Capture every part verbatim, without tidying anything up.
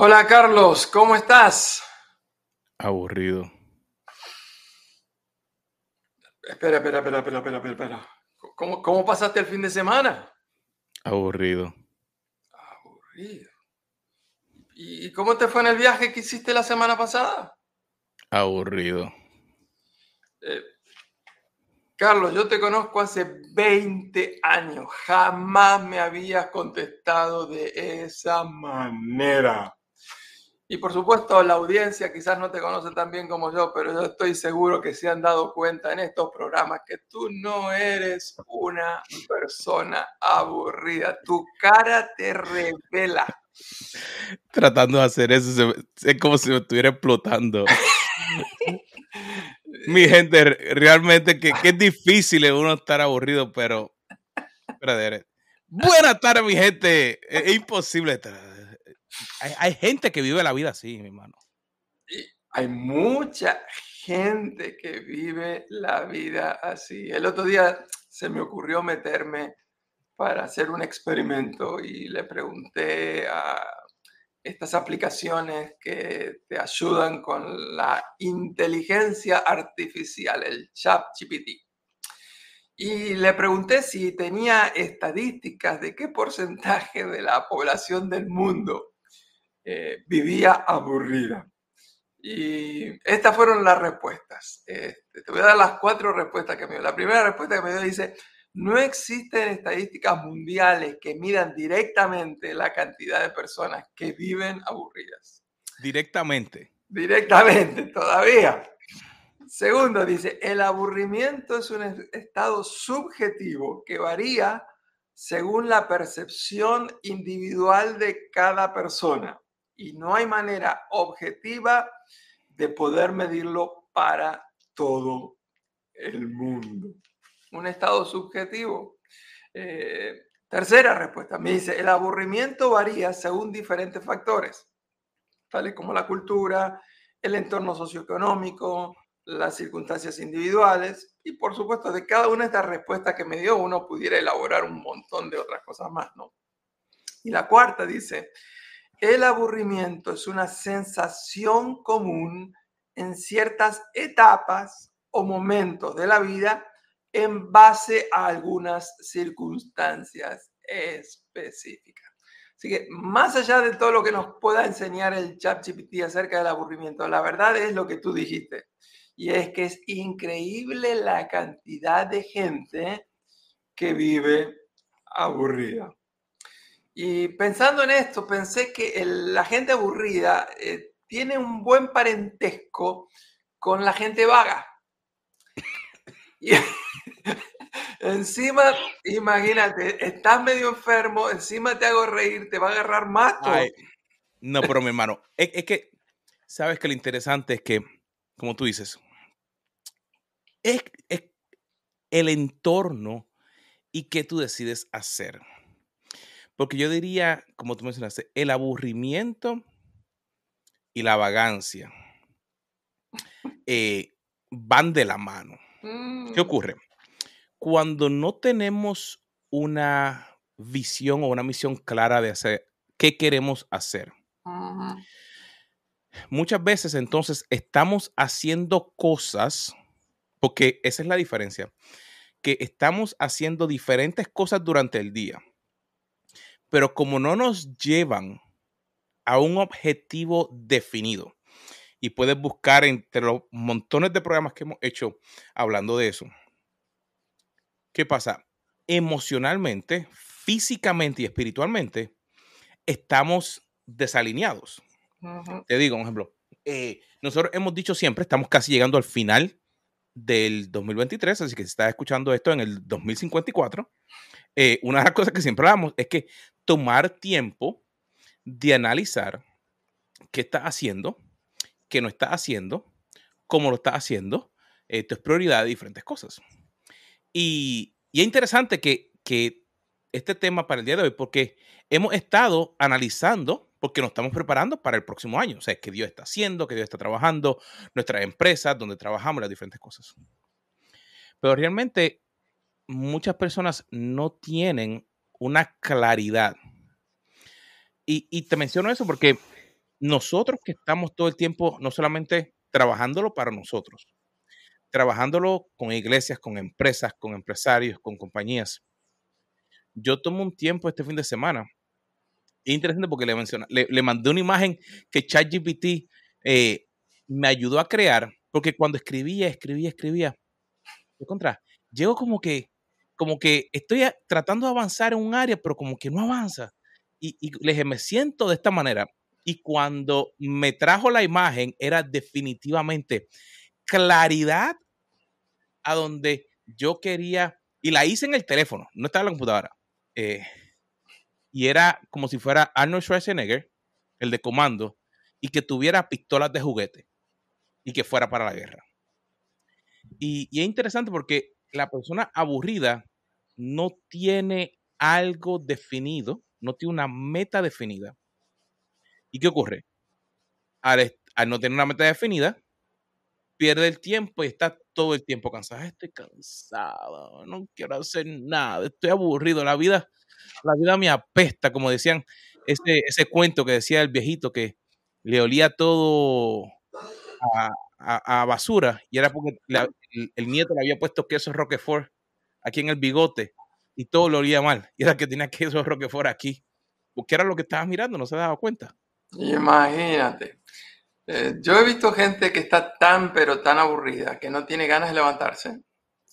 Hola Carlos, ¿cómo estás? Aburrido. Espera, espera, espera, espera, espera, espera. espera. ¿Cómo, cómo pasaste el fin de semana? Aburrido. Aburrido. ¿Y y cómo te fue en el viaje que hiciste la semana pasada? Aburrido. Eh, Carlos, yo te conozco hace veinte años. Jamás me habías contestado de esa manera. Y por supuesto, la audiencia quizás no te conoce tan bien como yo, pero yo estoy seguro que se han dado cuenta en estos programas que tú no eres una persona aburrida. Tu cara te revela. Tratando de hacer eso, se me- es como si me estuviera explotando. Mi gente, re- realmente que, que es difícil uno estar aburrido, pero... brother, buenas tardes, mi gente. Es, es imposible estar... Hay, hay gente que vive la vida así, mi hermano. Y hay mucha gente que vive la vida así. El otro día se me ocurrió meterme para hacer un experimento y le pregunté a estas aplicaciones que te ayudan con la inteligencia artificial, el ChatGPT. Y le pregunté si tenía estadísticas de qué porcentaje de la población del mundo eh, vivía aburrida. Y estas fueron las respuestas. Este, te voy a dar las cuatro respuestas que me dio. La primera respuesta que me dio dice, no existen estadísticas mundiales que midan directamente la cantidad de personas que viven aburridas. Directamente. Directamente, todavía. Segundo, dice, el aburrimiento es un estado subjetivo que varía según la percepción individual de cada persona y no hay manera objetiva de poder medirlo para todo el mundo. Un estado subjetivo. Eh, tercera respuesta, me dice, el aburrimiento varía según diferentes factores, tales como la cultura, el entorno socioeconómico, las circunstancias individuales y por supuesto de cada una de estas respuestas que me dio uno pudiera elaborar un montón de otras cosas más, ¿no? Y la cuarta dice, el aburrimiento es una sensación común en ciertas etapas o momentos de la vida en base a algunas circunstancias específicas. Así que más allá de todo lo que nos pueda enseñar el ChatGPT acerca del aburrimiento, la verdad es lo que tú dijiste. Y es que es increíble la cantidad de gente que vive aburrida. Y pensando en esto, pensé que el, la gente aburrida eh, tiene un buen parentesco con la gente vaga. Y encima, imagínate, estás medio enfermo, encima te hago reír, te va a agarrar más todo. Ay, no, pero mi hermano, es, es que, sabes que lo interesante es que, como tú dices, es, es el entorno y qué tú decides hacer. Porque yo diría, como tú mencionaste, el aburrimiento y la vagancia eh, van de la mano. ¿Qué Mm, ocurre? Cuando no tenemos una visión o una misión clara de hacer qué queremos hacer, uh-huh. muchas veces entonces estamos haciendo cosas, porque esa es la diferencia, que estamos haciendo diferentes cosas durante el día, pero como no nos llevan a un objetivo definido, y puedes buscar entre los montones de programas que hemos hecho hablando de eso. ¿Qué pasa? Emocionalmente, físicamente y espiritualmente estamos desalineados. Uh-huh. Te digo un ejemplo. Eh, nosotros hemos dicho siempre, estamos casi llegando al final del dos mil veintitrés, así que si estás escuchando esto en el dos mil cincuenta y cuatro, eh, una de las cosas que siempre hablamos es que tomar tiempo de analizar qué estás haciendo, qué no estás haciendo, cómo lo estás haciendo, eh, tu prioridad de diferentes cosas. Y, y es interesante que, que este tema para el día de hoy, porque hemos estado analizando, porque nos estamos preparando para el próximo año, o sea, qué Dios está haciendo, qué Dios está trabajando, nuestras empresas, donde trabajamos, las diferentes cosas. Pero realmente muchas personas no tienen una claridad. Y, y te menciono eso porque nosotros que estamos todo el tiempo no solamente trabajándolo para nosotros, trabajándolo con iglesias, con empresas, con empresarios, con compañías. Yo tomo un tiempo este fin de semana. Es interesante porque le, menciona, le, le mandé una imagen que ChatGPT eh, me ayudó a crear, porque cuando escribía, escribía, escribía, de contra, llego como que, como que estoy a, tratando de avanzar en un área, pero como que no avanza. Y, y le dije, me siento de esta manera. Y cuando me trajo la imagen, era definitivamente claridad a donde yo quería, y la hice en el teléfono, no estaba en la computadora. Eh, y era como si fuera Arnold Schwarzenegger, el de Comando, y que tuviera pistolas de juguete y que fuera para la guerra. Y, y es interesante porque la persona aburrida no tiene algo definido, no tiene una meta definida. ¿Y qué ocurre? Al, al no tener una meta definida, pierde el tiempo y está todo el tiempo cansado. Estoy cansado, no quiero hacer nada, estoy aburrido, la vida, la vida me apesta, como decían ese, ese cuento que decía el viejito que le olía todo a, a, a basura y era porque la, el, el nieto le había puesto queso Roquefort aquí en el bigote y todo le olía mal y era que tenía queso Roquefort aquí, porque era lo que estaba mirando, no se daba cuenta. Imagínate. Eh, yo he visto gente que está tan pero tan aburrida que no tiene ganas de levantarse,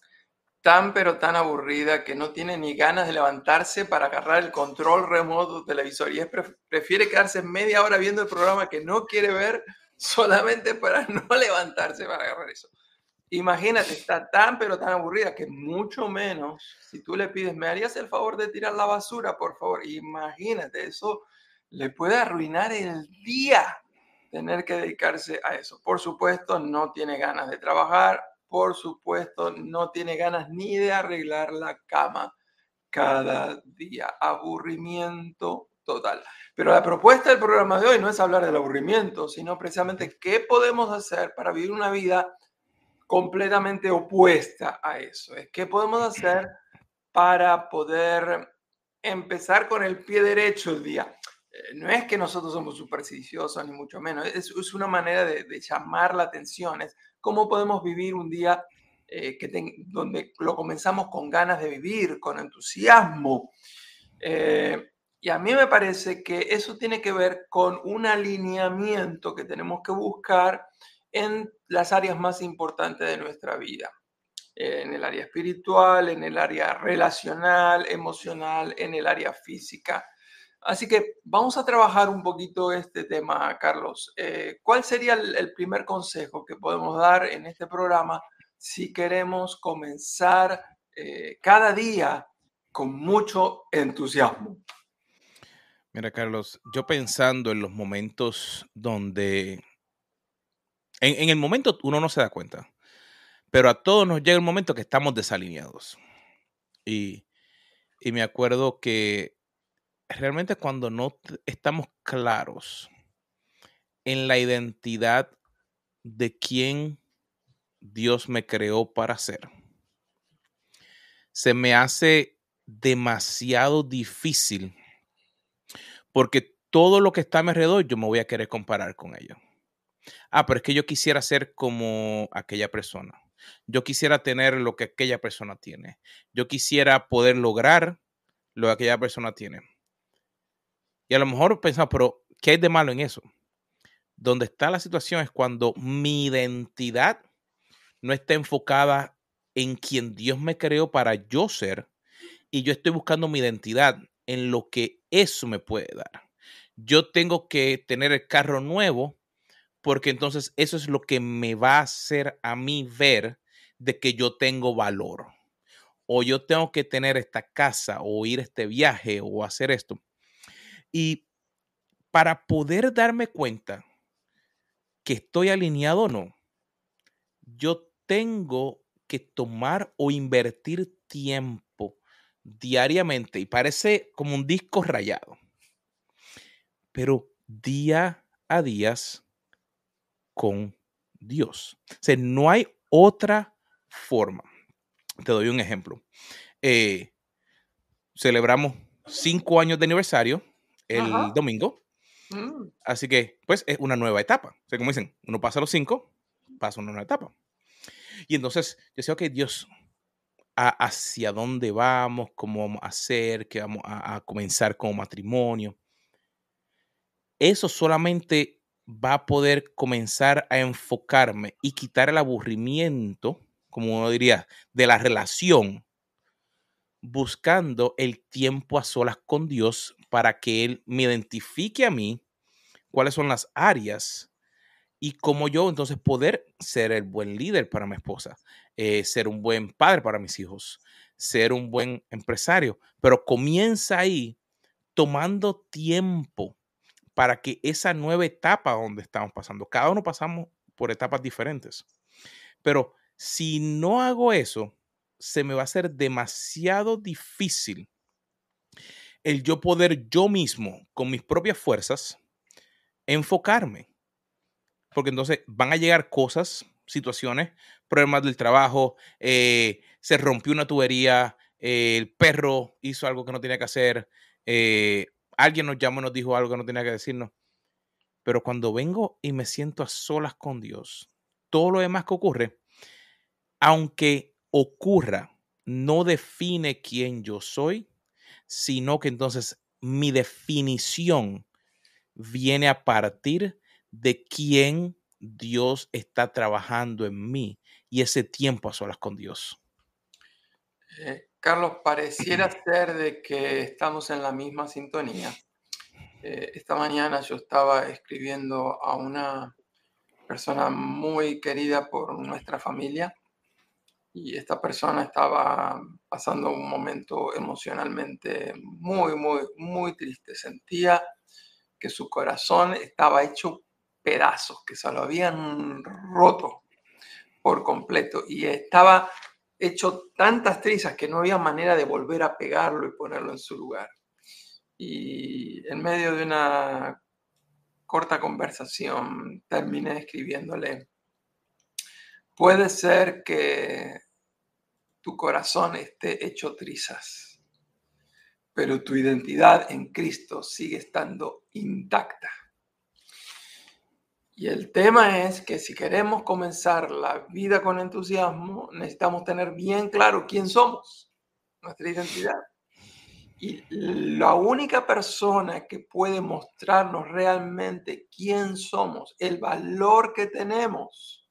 tan pero tan aburrida que no tiene ni ganas de levantarse para agarrar el control remoto del televisor y es pref prefiere quedarse media hora viendo el programa que no quiere ver solamente para no levantarse para agarrar eso. Imagínate, está tan pero tan aburrida que mucho menos si tú le pides, ¿me harías el favor de tirar la basura, por favor? Imagínate, eso le puede arruinar el día tener que dedicarse a eso. Por supuesto, no tiene ganas de trabajar, por supuesto, no tiene ganas ni de arreglar la cama cada día. Aburrimiento total. Pero la propuesta del programa de hoy no es hablar del aburrimiento, sino precisamente qué podemos hacer para vivir una vida completamente opuesta a eso. Es qué podemos hacer para poder empezar con el pie derecho el día. Eh, no es que nosotros somos supersticiosos, ni mucho menos. Es, es una manera de, de, llamar la atención. Es cómo podemos vivir un día eh, que ten, donde lo comenzamos con ganas de vivir, con entusiasmo. Eh, y a mí me parece que eso tiene que ver con un alineamiento que tenemos que buscar en las áreas más importantes de nuestra vida, en el área espiritual, en el área relacional, emocional, en el área física. Así que vamos a trabajar un poquito este tema, Carlos. Eh, ¿Cuál sería el, el primer consejo que podemos dar en este programa si queremos comenzar eh, cada día con mucho entusiasmo? Mira, Carlos, yo pensando en los momentos donde En, en el momento uno no se da cuenta, pero a todos nos llega el momento que estamos desalineados. Y, y me acuerdo que realmente cuando no estamos claros en la identidad de quién Dios me creó para ser, se me hace demasiado difícil porque todo lo que está a mi alrededor yo me voy a querer comparar con ellos. Ah, pero es que yo quisiera ser como aquella persona. Yo quisiera tener lo que aquella persona tiene. Yo quisiera poder lograr lo que aquella persona tiene. Y a lo mejor pensamos, pero ¿qué hay de malo en eso? Donde está la situación es cuando mi identidad no está enfocada en quien Dios me creó para yo ser y yo estoy buscando mi identidad en lo que eso me puede dar. Yo tengo que tener el carro nuevo porque entonces eso es lo que me va a hacer a mí ver de que yo tengo valor. O yo tengo que tener esta casa o ir a este viaje o hacer esto. Y para poder darme cuenta que estoy alineado o no, yo tengo que tomar o invertir tiempo diariamente. Y parece como un disco rayado. Pero día a día con Dios. O sea, no hay otra forma. Te doy un ejemplo. Eh, celebramos cinco años de aniversario el Ajá. domingo Mm. Así que, pues, es una nueva etapa. O sea, como dicen, uno pasa los cinco, pasa una nueva etapa. Y entonces, yo decía, ok, Dios, ¿a- ¿hacia dónde vamos? ¿Cómo vamos a hacer? ¿Qué vamos a, a comenzar como matrimonio? Eso solamente va a poder comenzar a enfocarme y quitar el aburrimiento, como uno diría, de la relación, buscando el tiempo a solas con Dios para que Él me identifique a mí cuáles son las áreas y cómo yo entonces poder ser el buen líder para mi esposa, eh, ser un buen padre para mis hijos, ser un buen empresario. Pero comienza ahí tomando tiempo para que esa nueva etapa donde estamos pasando, cada uno pasamos por etapas diferentes, pero si no hago eso, se me va a hacer demasiado difícil el yo poder yo mismo, con mis propias fuerzas, enfocarme. Porque entonces van a llegar cosas, situaciones, problemas del trabajo, eh, se rompió una tubería, eh, el perro hizo algo que no tenía que hacer, eh, alguien nos llamó y nos dijo algo que no tenía que decirnos. Pero cuando vengo y me siento a solas con Dios, todo lo demás que ocurre, aunque ocurra, no define quién yo soy, sino que entonces mi definición viene a partir de quién Dios está trabajando en mí y ese tiempo a solas con Dios. Eh, Carlos, pareciera ser de que estamos en la misma sintonía. Eh, esta mañana yo estaba escribiendo a una persona muy querida por nuestra familia y esta persona estaba pasando un momento emocionalmente muy, muy, muy triste. Sentía que su corazón estaba hecho pedazos, que se lo habían roto por completo y estaba hecho tantas trizas que no había manera de volver a pegarlo y ponerlo en su lugar. Y en medio de una corta conversación terminé escribiéndole: puede ser que tu corazón esté hecho trizas, pero tu identidad en Cristo sigue estando intacta. Y el tema es que si queremos comenzar la vida con entusiasmo, necesitamos tener bien claro quién somos, nuestra identidad. Y la única persona que puede mostrarnos realmente quién somos, el valor que tenemos,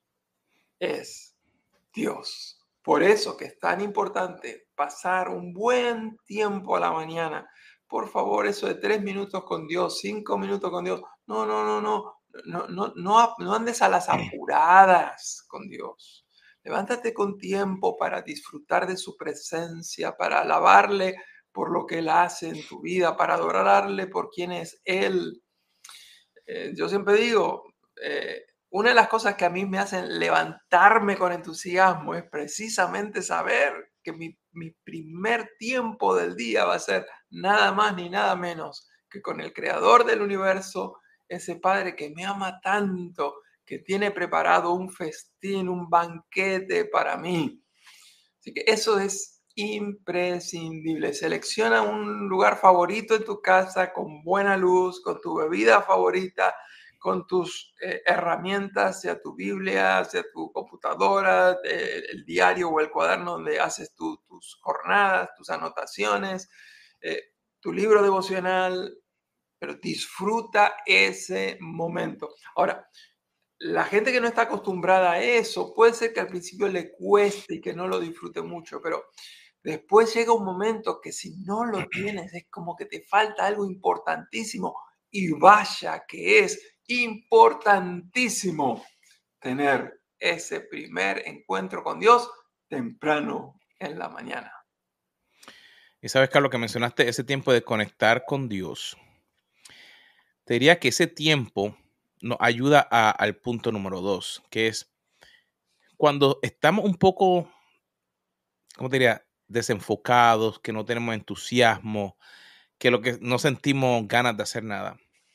es Dios. Por eso que es tan importante pasar un buen tiempo a la mañana. Por favor, eso de tres minutos con Dios, cinco minutos con Dios. No, no, no, no. No, no, no, no andes a las apuradas con Dios. Levántate con tiempo para disfrutar de su presencia, para alabarle por lo que Él hace en tu vida, para adorarle por quién es Él. Eh, yo siempre digo, eh, una de las cosas que a mí me hacen levantarme con entusiasmo es precisamente saber que mi, mi primer tiempo del día va a ser nada más ni nada menos que con el creador del universo, ese Padre que me ama tanto, que tiene preparado un festín, un banquete para mí. Así que eso es imprescindible. Selecciona un lugar favorito en tu casa con buena luz, con tu bebida favorita, con tus eh, herramientas, sea tu Biblia, sea tu computadora, eh, el diario o el cuaderno donde haces tu, tus jornadas, tus anotaciones, eh, tu libro devocional, pero disfruta ese momento. Ahora, la gente que no está acostumbrada a eso, puede ser que al principio le cueste y que no lo disfrute mucho, pero después llega un momento que si no lo tienes es como que te falta algo importantísimo y vaya que es importantísimo tener ese primer encuentro con Dios temprano en la mañana. Y sabes, Carlos, que mencionaste ese tiempo de conectar con Dios. Te diría que ese tiempo nos ayuda a- al punto número dos, que es cuando estamos un poco, ¿cómo te diría? Desenfocados, que no tenemos entusiasmo, que lo que no sentimos ganas de hacer nada.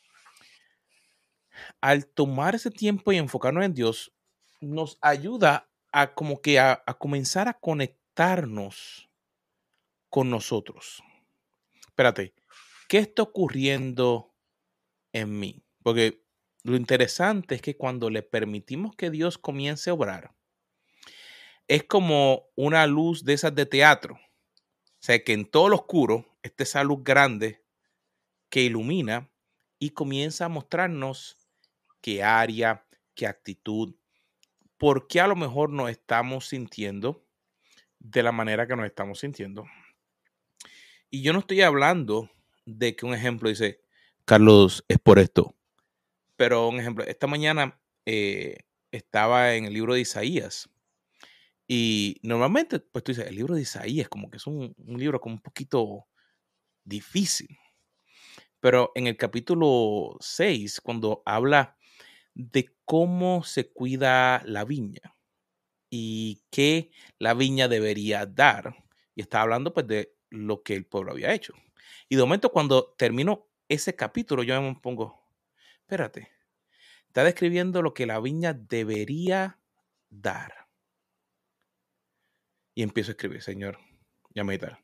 Al tomar ese tiempo y enfocarnos en Dios, nos ayuda a como que a, a comenzar a conectarnos con nosotros. Espérate, ¿qué está ocurriendo en mí. Porque lo interesante es que cuando le permitimos que Dios comience a obrar, es como una luz de esas de teatro. O sea, que en todo lo oscuro está esa luz grande que ilumina y comienza a mostrarnos qué área, qué actitud, por qué a lo mejor nos estamos sintiendo de la manera que nos estamos sintiendo. Y yo no estoy hablando de que un ejemplo dice, Carlos, es por esto. Pero un ejemplo, esta mañana eh, estaba en el libro de Isaías. Y normalmente, pues tú dices, el libro de Isaías como que es un, un libro como un poquito difícil. Pero en el capítulo seis, cuando habla de cómo se cuida la viña y qué la viña debería dar, y está hablando pues de lo que el pueblo había hecho. Y de momento cuando termino ese capítulo, yo me pongo, espérate, está describiendo lo que la viña debería dar. Y empiezo a escribir, Señor, ya me meditar.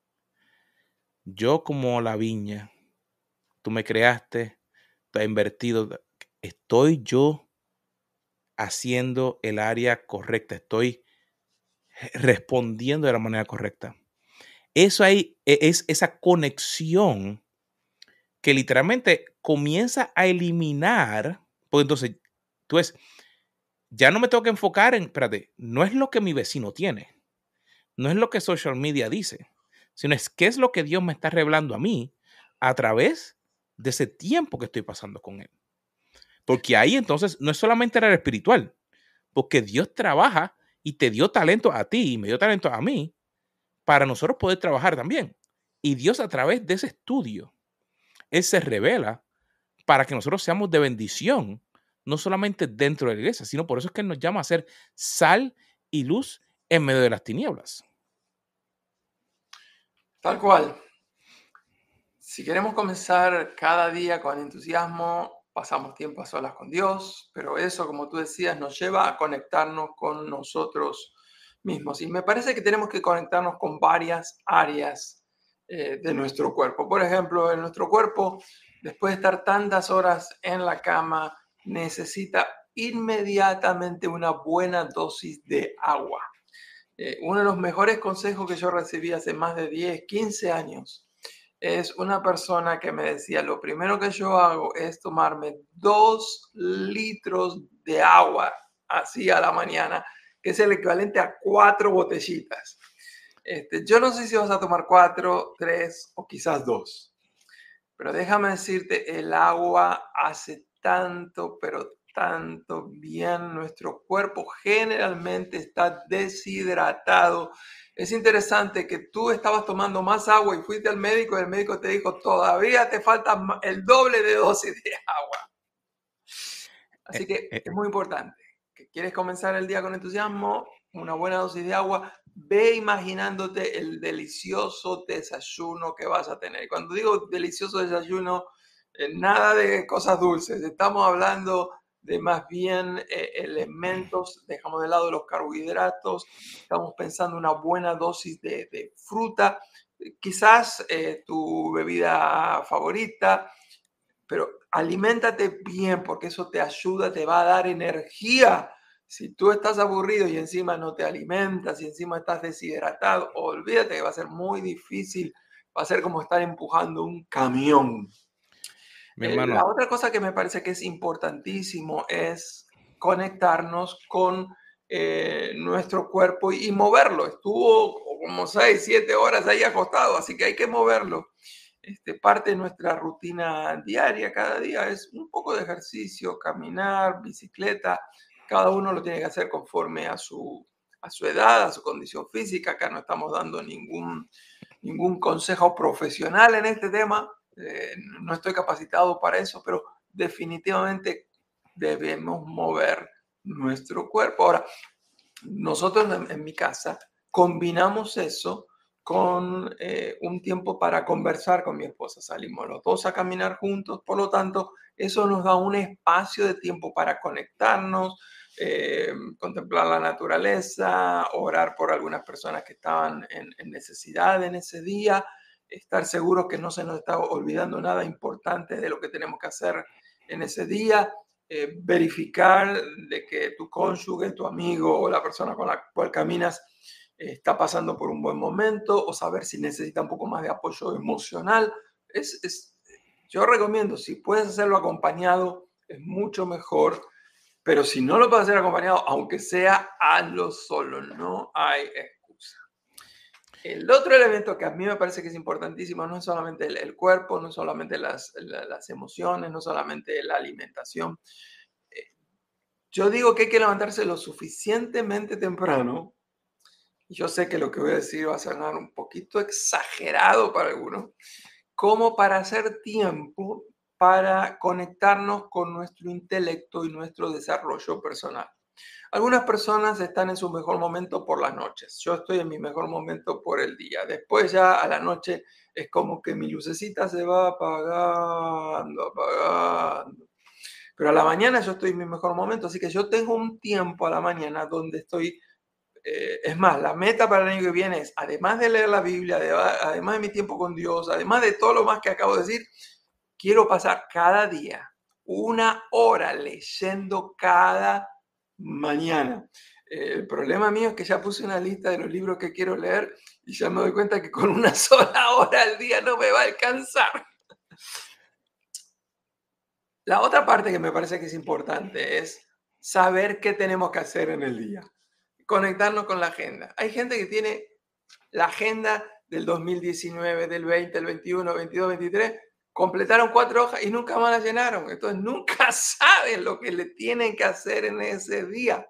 Yo como la viña, tú me creaste, tú has invertido, estoy yo haciendo el área correcta, estoy respondiendo de la manera correcta. Eso ahí es esa conexión que literalmente comienza a eliminar, pues entonces, tú ves, ya no me tengo que enfocar en, espérate, no es lo que mi vecino tiene, no es lo que social media dice, sino es qué es lo que Dios me está revelando a mí a través de ese tiempo que estoy pasando con Él. Porque ahí entonces no es solamente el área espiritual, porque Dios trabaja y te dio talento a ti y me dio talento a mí para nosotros poder trabajar también. Y Dios a través de ese estudio, Él se revela para que nosotros seamos de bendición, no solamente dentro de la iglesia, sino por eso es que Él nos llama a ser sal y luz en medio de las tinieblas. Tal cual. Si queremos comenzar cada día con entusiasmo, pasamos tiempo a solas con Dios, pero eso, como tú decías, nos lleva a conectarnos con nosotros mismos. Y me parece que tenemos que conectarnos con varias áreas eh, de nuestro cuerpo. Por ejemplo, en nuestro cuerpo, después de estar tantas horas en la cama, necesita inmediatamente una buena dosis de agua. Eh, uno de los mejores consejos que yo recibí hace más de diez, quince años es una persona que me decía, lo primero que yo hago es tomarme dos litros de agua así a la mañana, que es el equivalente a cuatro botellitas. Este, yo no sé si vas a tomar cuatro, tres o quizás dos, pero déjame decirte, el agua hace tanto, pero tanto bien. Nuestro cuerpo generalmente está deshidratado. Es interesante que tú estabas tomando más agua y fuiste al médico y el médico te dijo, todavía te falta el doble de dosis de agua. Así que Eh, eh, es muy importante. Que ¿Quieres comenzar el día con entusiasmo? Una buena dosis de agua. Ve imaginándote el delicioso desayuno que vas a tener. Cuando digo delicioso desayuno, eh, nada de cosas dulces. Estamos hablando de más bien eh, elementos, dejamos de lado los carbohidratos, estamos pensando una buena dosis de, de fruta, quizás eh, tu bebida favorita, pero aliméntate bien porque eso te ayuda, te va a dar energía. Si tú estás aburrido y encima no te alimentas y encima estás deshidratado, olvídate que va a ser muy difícil, va a ser como estar empujando un camión. mi Eh, la hermano, otra cosa que me parece que es importantísimo es conectarnos con eh, nuestro cuerpo y moverlo. Estuvo como seis, siete horas ahí acostado, así que hay que moverlo. Este, parte de nuestra rutina diaria, cada día, es un poco de ejercicio, caminar, bicicleta. Cada uno lo tiene que hacer conforme a su, a su edad, a su condición física. Acá no estamos dando ningún, ningún consejo profesional en este tema. Eh, no estoy capacitado para eso, pero definitivamente debemos mover nuestro cuerpo. Ahora, nosotros en, en mi casa combinamos eso con eh, un tiempo para conversar con mi esposa. Salimos los dos a caminar juntos, por lo tanto, eso nos da un espacio de tiempo para conectarnos, eh, contemplar la naturaleza, orar por algunas personas que estaban en, en necesidad en ese día, estar seguros que no se nos está olvidando nada importante importantes de lo que tenemos que hacer en ese día, eh, verificar de que tu cónyuge, tu amigo o la persona con la cual caminas eh, está pasando por un buen momento, o saber si necesita un poco más de apoyo emocional. Es, es, yo recomiendo, si puedes hacerlo acompañado, es mucho mejor, pero si no lo puedes hacer acompañado, aunque sea, hazlo solo, no hay excusa. El otro elemento que a mí me parece que es importantísimo no es solamente el, el cuerpo, no es solamente las, la, las emociones, no solamente la alimentación. Eh, yo digo que hay que levantarse lo suficientemente temprano. Yo sé que lo que voy a decir va a sonar un poquito exagerado para algunos, como para hacer tiempo para conectarnos con nuestro intelecto y nuestro desarrollo personal. Algunas personas están en su mejor momento por las noches. Yo estoy en mi mejor momento por el día. Después ya a la noche es como que mi lucecita se va apagando, apagando. Pero a la mañana yo estoy en mi mejor momento, así que yo tengo un tiempo a la mañana donde estoy. Eh, es más, la meta para el año que viene es, además de leer la Biblia, además de mi tiempo con Dios, además de todo lo más que acabo de decir, quiero pasar cada día una hora leyendo cada mañana. Eh, el problema mío es que ya puse una lista de los libros que quiero leer y ya me doy cuenta que con una sola hora al día no me va a alcanzar. La otra parte que me parece que es importante es saber qué tenemos que hacer en el día. Conectarnos con la agenda. Hay gente que tiene la agenda del dos mil diecinueve, del veinte, el veintiuno, veintidós, veintitrés, completaron cuatro hojas y nunca más las llenaron. Entonces nunca saben lo que le tienen que hacer en ese día.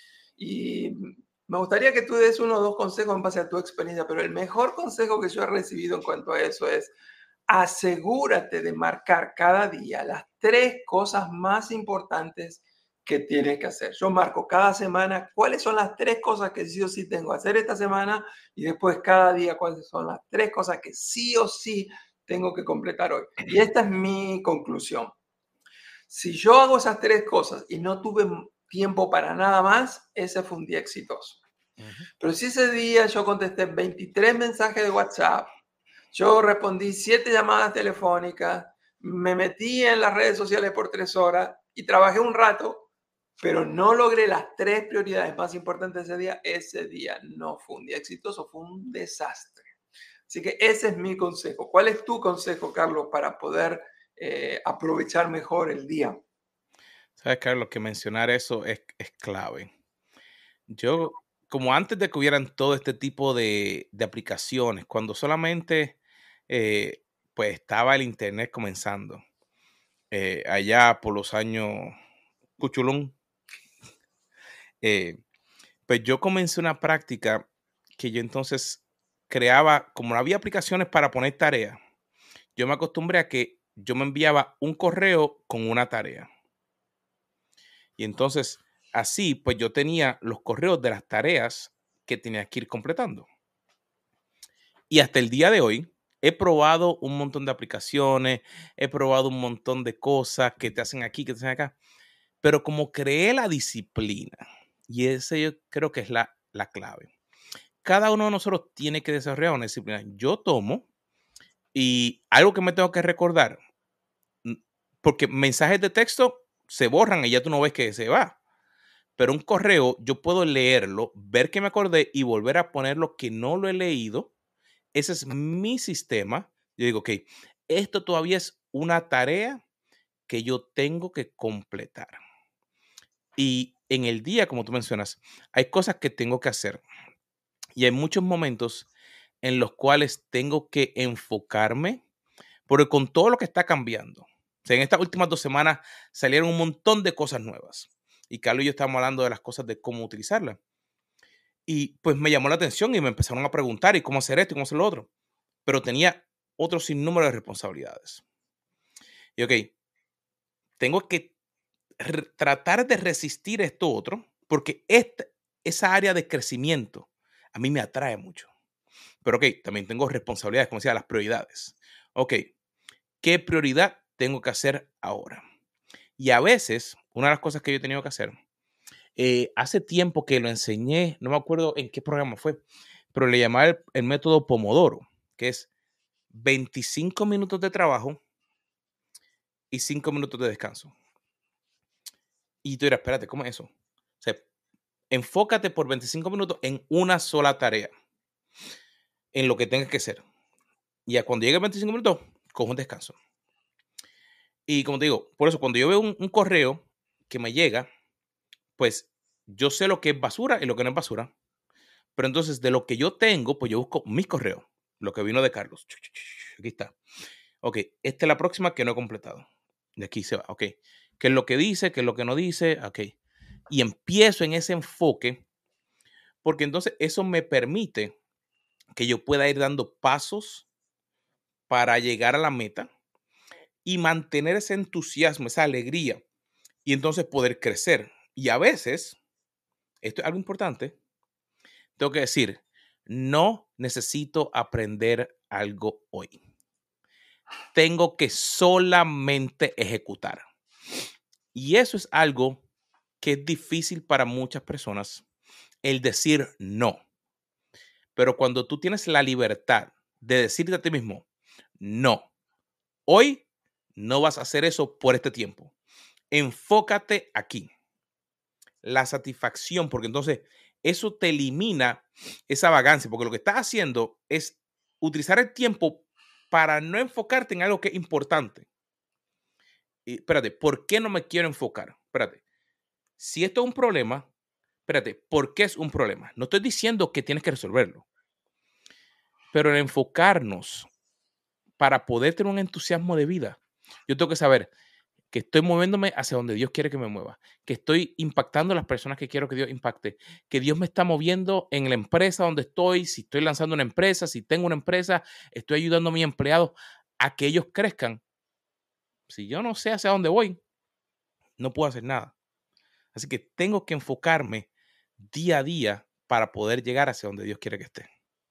Y me gustaría que tú des uno o dos consejos en base a tu experiencia, pero el mejor consejo que yo he recibido en cuanto a eso es: asegúrate de marcar cada día las tres cosas más importantes que tienes que hacer. Yo marco cada semana cuáles son las tres cosas que sí o sí tengo que hacer esta semana y después cada día cuáles son las tres cosas que sí o sí tengo que completar hoy. Y esta es mi conclusión. Si yo hago esas tres cosas y no tuve tiempo para nada más, ese fue un día exitoso. Uh-huh. Pero si ese día yo contesté veintitrés mensajes de WhatsApp, yo respondí siete llamadas telefónicas, me metí en las redes sociales por tres horas y trabajé un rato, pero no logré las tres prioridades más importantes de ese día, ese día no fue un día exitoso, fue un desastre. Así que ese es mi consejo. ¿Cuál es tu consejo, Carlos, para poder eh, aprovechar mejor el día? Sabes, Carlos, que mencionar eso es, es clave. Yo, como antes de que hubieran todo este tipo de, de aplicaciones, cuando solamente eh, pues estaba el internet comenzando, eh, allá por los años Cuchulón, eh, pues yo comencé una práctica que yo entonces creaba, como no había aplicaciones para poner tareas, yo me acostumbré a que yo me enviaba un correo con una tarea. Y entonces, así, pues yo tenía los correos de las tareas que tenía que ir completando. Y hasta el día de hoy, he probado un montón de aplicaciones, he probado un montón de cosas que te hacen aquí, que te hacen acá, pero como creé la disciplina, y ese yo creo que es la, la clave. Cada uno de nosotros tiene que desarrollar una disciplina. Yo tomo, y algo que me tengo que recordar, porque mensajes de texto se borran y ya tú no ves que se va. Pero un correo, yo puedo leerlo, ver que me acordé y volver a ponerlo que no lo he leído. Ese es mi sistema. Yo digo, ok, esto todavía es una tarea que yo tengo que completar. Y en el día, como tú mencionas, hay cosas que tengo que hacer. Y hay muchos momentos en los cuales tengo que enfocarme, porque con todo lo que está cambiando, o sea, en estas últimas dos semanas salieron un montón de cosas nuevas. Y Carlos y yo estábamos hablando de las cosas de cómo utilizarlas. Y pues me llamó la atención y me empezaron a preguntar, ¿y cómo hacer esto y cómo hacer lo otro? Pero tenía otro sinnúmero de responsabilidades. Y ok, tengo que tratar de resistir esto otro, porque esta, esa área de crecimiento a mí me atrae mucho. Pero ok, también tengo responsabilidades, como decía, las prioridades. Ok, ¿qué prioridad tengo que hacer ahora? Y a veces, una de las cosas que yo he tenido que hacer, eh, hace tiempo que lo enseñé, no me acuerdo en qué programa fue, pero le llamaba el, el método Pomodoro, que es veinticinco minutos de trabajo, y cinco minutos de descanso. Y tú dirás, espérate, ¿cómo es eso? O sea, enfócate por veinticinco minutos en una sola tarea, en lo que tengas que hacer. Y a cuando llegue veinticinco minutos, cojo un descanso. Y como te digo, por eso cuando yo veo un, un correo que me llega, pues yo sé lo que es basura y lo que no es basura. Pero entonces de lo que yo tengo, pues yo busco mis correos, lo que vino de Carlos. Aquí está. Ok, esta es la próxima que no he completado. De aquí se va, ok. ¿Qué es lo que dice? ¿Qué es lo que no dice? Ok. Y empiezo en ese enfoque, porque entonces eso me permite que yo pueda ir dando pasos para llegar a la meta y mantener ese entusiasmo, esa alegría, y entonces poder crecer. Y a veces, esto es algo importante, tengo que decir, no necesito aprender algo hoy. Tengo que solamente ejecutar. Y eso es algo que es difícil para muchas personas, el decir no. Pero cuando tú tienes la libertad de decirte a ti mismo, no, hoy no vas a hacer eso por este tiempo. Enfócate aquí. La satisfacción, porque entonces eso te elimina esa vagancia, porque lo que estás haciendo es utilizar el tiempo para no enfocarte en algo que es importante. Y espérate, ¿por qué no me quiero enfocar? Espérate, si esto es un problema, espérate, ¿por qué es un problema? No estoy diciendo que tienes que resolverlo, pero el enfocarnos para poder tener un entusiasmo de vida, yo tengo que saber que estoy moviéndome hacia donde Dios quiere que me mueva, que estoy impactando a las personas que quiero que Dios impacte, que Dios me está moviendo en la empresa donde estoy, si estoy lanzando una empresa, si tengo una empresa, estoy ayudando a mis empleados a que ellos crezcan. Si yo no sé hacia dónde voy, no puedo hacer nada. Así que tengo que enfocarme día a día para poder llegar hacia donde Dios quiere que esté.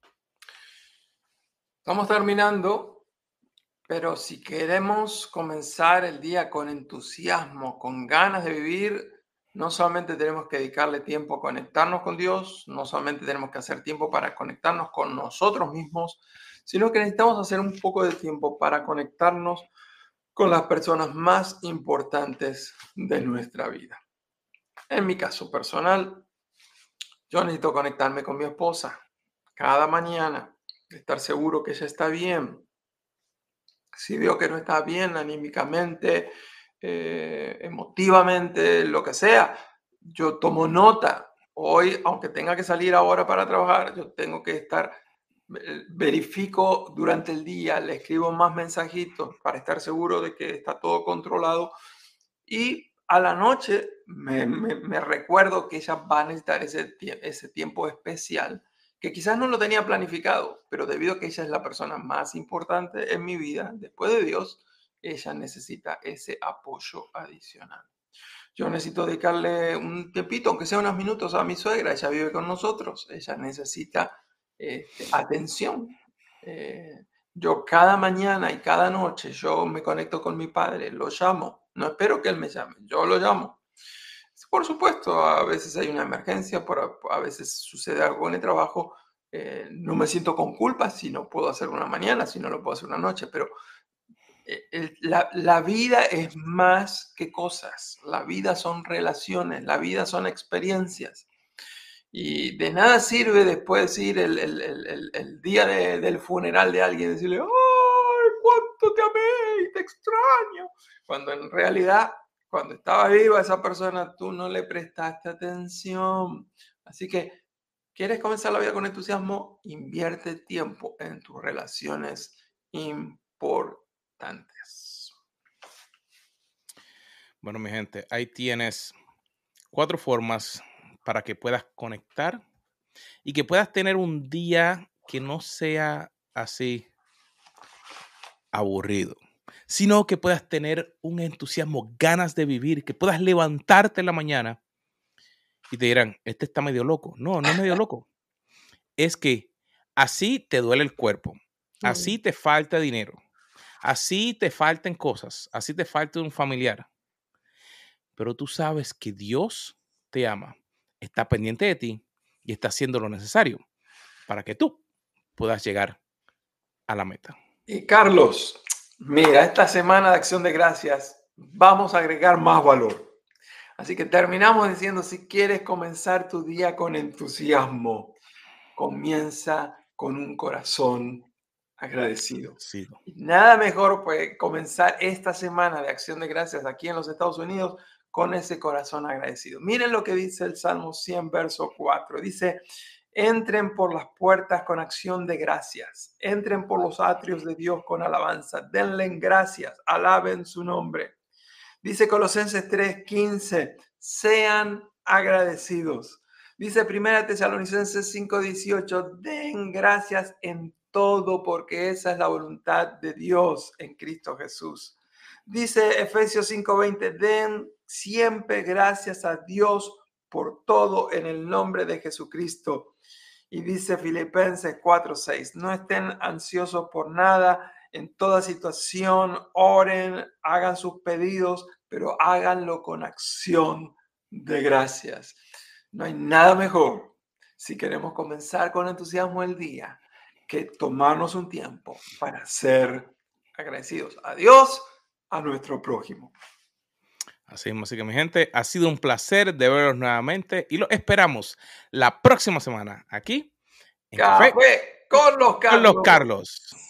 Estamos terminando, pero si queremos comenzar el día con entusiasmo, con ganas de vivir, no solamente tenemos que dedicarle tiempo a conectarnos con Dios, no solamente tenemos que hacer tiempo para conectarnos con nosotros mismos, sino que necesitamos hacer un poco de tiempo para conectarnos con las personas más importantes de nuestra vida. En mi caso personal, yo necesito conectarme con mi esposa cada mañana, estar seguro que ella está bien. Si veo que no está bien anímicamente, eh, emotivamente, lo que sea, yo tomo nota. Hoy, aunque tenga que salir ahora para trabajar, yo tengo que estar, eh, verifico durante el día, le escribo más mensajitos para estar seguro de que está todo controlado. Y a la noche me, me, me recuerdo que ella va a necesitar ese, ese tiempo especial, que quizás no lo tenía planificado, pero debido a que ella es la persona más importante en mi vida, después de Dios, ella necesita ese apoyo adicional. Yo necesito dedicarle un tiempito, aunque sea unos minutos, a mi suegra. Ella vive con nosotros, ella necesita eh, atención. Eh, yo cada mañana y cada noche yo me conecto con mi padre, lo llamo, no espero que él me llame, yo lo llamo. Por supuesto, a veces hay una emergencia, por, a veces sucede algo en el trabajo, eh, no me siento con culpa si no puedo hacer una mañana, si no lo puedo hacer una noche, pero eh, el- la, la vida es más que cosas, la vida son relaciones, la vida son experiencias. Y de nada sirve después decir el, el, el, el, el día de, del funeral de alguien, decirle, ¡ay, cuánto te amé y te extraño! Cuando en realidad, cuando estaba viva esa persona, tú no le prestaste atención. Así que, ¿quieres comenzar la vida con entusiasmo? Invierte tiempo en tus relaciones importantes. Bueno, mi gente, ahí tienes cuatro formas para que puedas conectar y que puedas tener un día que no sea así aburrido, sino que puedas tener un entusiasmo, ganas de vivir, que puedas levantarte en la mañana y te dirán, este está medio loco. No, no es medio loco. Es que así te duele el cuerpo, así te falta dinero, así te faltan cosas, así te falta un familiar. Pero tú sabes que Dios te ama, está pendiente de ti y está haciendo lo necesario para que tú puedas llegar a la meta. Y Carlos, Mira, esta semana de Acción de Gracias vamos a agregar más valor. Así que terminamos diciendo, si quieres comenzar tu día con entusiasmo, comienza con un corazón agradecido. Sí. Y nada mejor pues comenzar esta semana de Acción de Gracias aquí en los Estados Unidos con ese corazón agradecido. Miren lo que dice el Salmo cien, verso cuatro. Dice, entren por las puertas con acción de gracias. Entren por los atrios de Dios con alabanza. Denle gracias. Alaben su nombre. Dice Colosenses tres quince, sean agradecidos. Dice Primera Tesalonicenses cinco dieciocho, den gracias en todo porque esa es la voluntad de Dios en Cristo Jesús. Dice Efesios cinco veinte, den siempre gracias a Dios por todo en el nombre de Jesucristo. Y dice Filipenses cuatro seis, no estén ansiosos por nada, en toda situación oren, hagan sus pedidos, pero háganlo con acción de gracias. No hay nada mejor si queremos comenzar con entusiasmo el día que tomarnos un tiempo para ser agradecidos a Dios, a nuestro prójimo. Así es, así que mi gente, ha sido un placer de verlos nuevamente y los esperamos la próxima semana aquí en Café, Café con los Carlos. con los Carlos.